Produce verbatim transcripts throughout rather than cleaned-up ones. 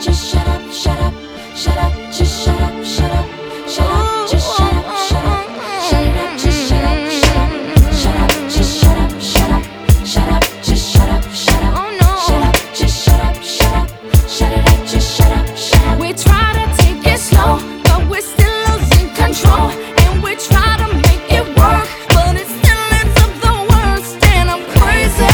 just shut up, shut up, shut up, just shut up, shut up, shut up, just shut up, shut up, shut it up, just shut up, shut up, shut up, just shut up, shut up, shut up, just shut up, shut up, oh no, shut up, just shut up, shut up, shut it up, just shut up, shut up. We try to take it slow, but we're still losing control, and we try to make it work, but it still ends up the worst, and I'm crazy.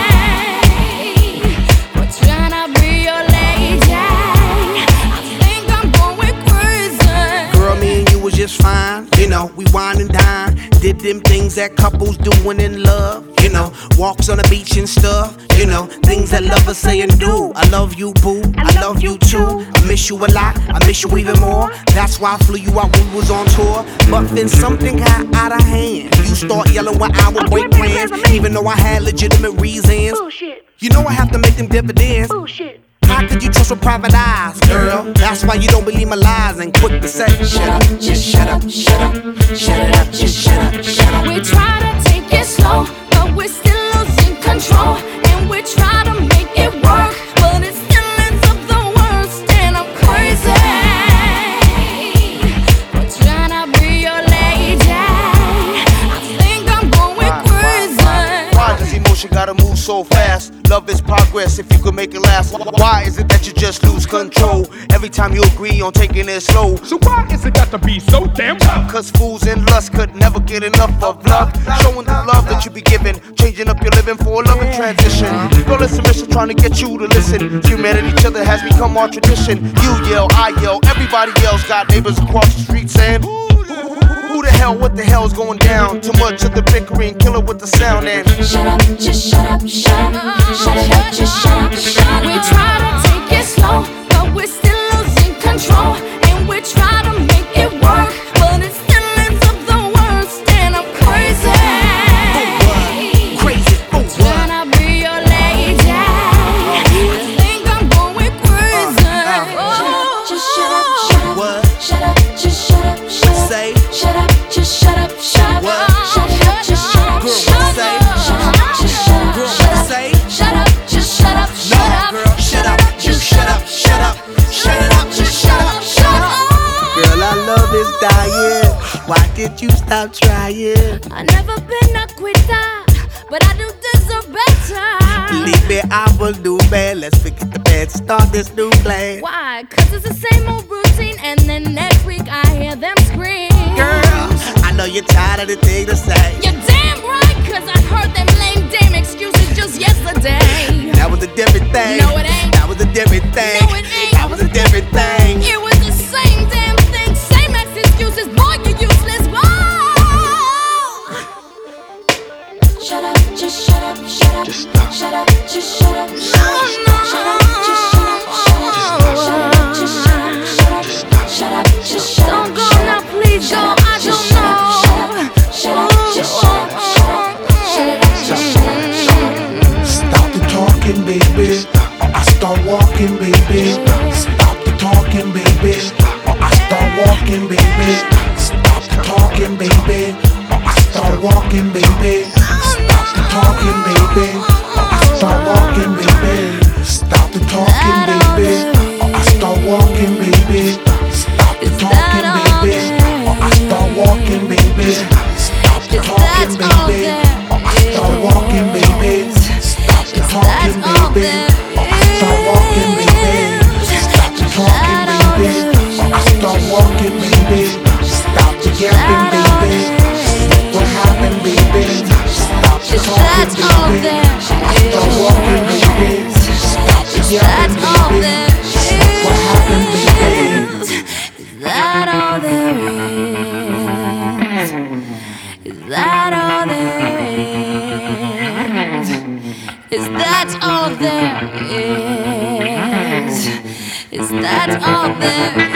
We're trying to be your lady. I think I'm going crazy. Girl, me and you was just fine. You know, we wine and dine. Did them things that couples doing in love. You know, walks on the beach and stuff. You know, things that lovers say and do. I love you, boo. I love you too. I miss you a lot. I miss you even more. That's why I flew you out when we was on tour. But then something got out of hand. You start yelling when I would break plans, even though I had legitimate reasons. Bullshit. You know I have to make them dividends. Bullshit. How could you trust with private eyes, girl? That's why you don't believe my lies and quick to say, shut up, just shut up, shut up, shut it up, just shut up, shut up. We try to take it slow, but we're still losing control, and we try to make it work, but it still ends up the worst, and I'm crazy. We're trying to be your lady. I think I'm going crazy. Why, why, why does emotion gotta move so fast? Love is progress if you could make it last. Why is it that you just lose control every time you agree on taking it slow? So why is it got to be so damn tough? Cause fools and lust could never get enough of love. Showing the love that you be giving, changing up your living for a loving transition. Girl, it's a mission trying to get you to listen. Humanity, each other has become our tradition. You yell, I yell, everybody yells. Got neighbors across the street saying, who the hell, what the hell's going down? Too much of the bickering, kill it with the sound and Shut up, just shut up, shut up, shut it up, just shut up, shut up. We try to take it slow, but we're still losing control, and we try to make it work, but it still ends up the worst, and I'm crazy. Crazy, oh what? Tryna be your lady. I think I'm going crazy. Oh, just shut up, shut up, What? shut up, just shut up, shut up. Say, Shut up, just shut up, shut up. What? Shut up, just shut up, Girl, shut up. say. Shut up, just shut up, girl, shut up. say, Shut up, just shut up, shut no, up. girl, shut up, you shut up, shut up, shut it up, just shut up, shut up. Girl, our love is dying. Why did you stop trying? I never been a quitter, but I do deserve better. Believe me, I will do bad. Let's forget the bad, start this new plan. Why? Cause it's the same old routine, and then next week I hear them scream. Girl, I know you're tired of the thing to say. You're damn right, cause I heard them lame damn excuses just yesterday. That was a different thing. No, it ain't. That was a different thing. No, it ain't. That was a different thing. It was the same damn thing, same ex excuses, boy, you useless, boy. Shut up, just shut up, shut up. Just stop. Shut up, just shut up, shut up. Shut up, just shut up, shut up. Shut up, just shut up, shut up. Shut up, just shut up. Don't go now, please go, I don't know. Shut up, just shut up, shut up. Shut it up, just shut up, shut up. Stop the talking, baby. Or I start walking, baby. Stop the talking, baby. Or I start walking, baby. Stop the talking, baby. Or I start walking, baby. Stop the talking, baby. Or I start walking, baby. Stop the talking, baby. Or I start walking, baby. Stop the talking, baby. Or I start walking, baby. Stop the talking, baby. Or I start walking, baby. Stop the talking, baby. Or I start walking, baby. Stop the talking, baby. Or I start walking, baby. Stop the yapping, baby. What happened, baby? Stop the talking, baby. Or I start walking, baby. Stop the yapping, baby. What happened, baby? Is that all there is? Is that all there is? Is that all there is? Is that all there is?